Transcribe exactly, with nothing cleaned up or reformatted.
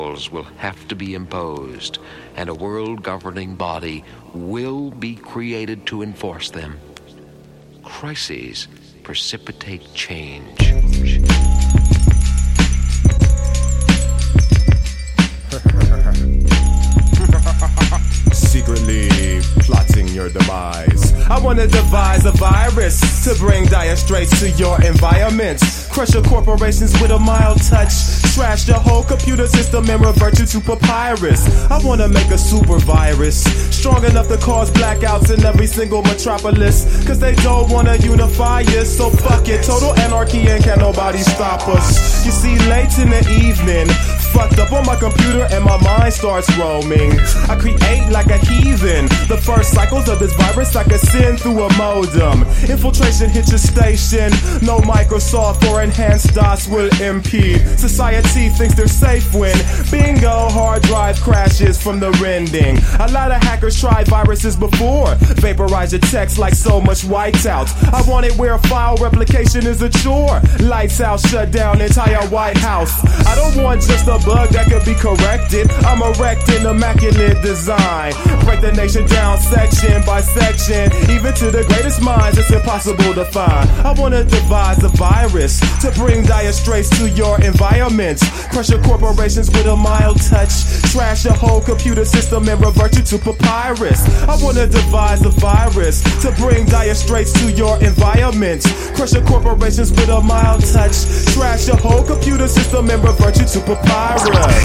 will have to be imposed, and a world governing body will be created to enforce them. Crises precipitate change. Secretly plotting your demise. I wanna devise a virus to bring dire straits to your environment. Crush your corporations with a mild touch. Trash your whole computer system and revert you to papyrus. I wanna make a super virus strong enough to cause blackouts in every single metropolis. Cause they don't wanna unify us, so fuck it. Total anarchy and can't nobody stop us. You see, late in the evening, fucked up on my computer and my mind starts roaming. I create like a heathen. The first cycles of this virus I can send through a modem. Infiltration hit your station. No Microsoft or enhanced DOS will impede. Society thinks they're safe when bingo, hard drive crashes from the rending. A lot of hackers tried viruses before. Vaporize your text like so much whiteout. I want it where file replication is a chore. Lights out, shut down entire White House. I don't want just a bug that could be corrected. I'm erecting immaculate design. Break the nation down section by section. Even to the greatest minds it's impossible to find. I wanna devise a virus to bring dire straits to your environment. Crush your corporations with a mild touch. Trash your whole computer system and revert you to papyrus. I wanna devise a virus to bring dire straits to your environment. Crush your corporations with a mild touch. Trash your whole computer system and revert you to papyrus.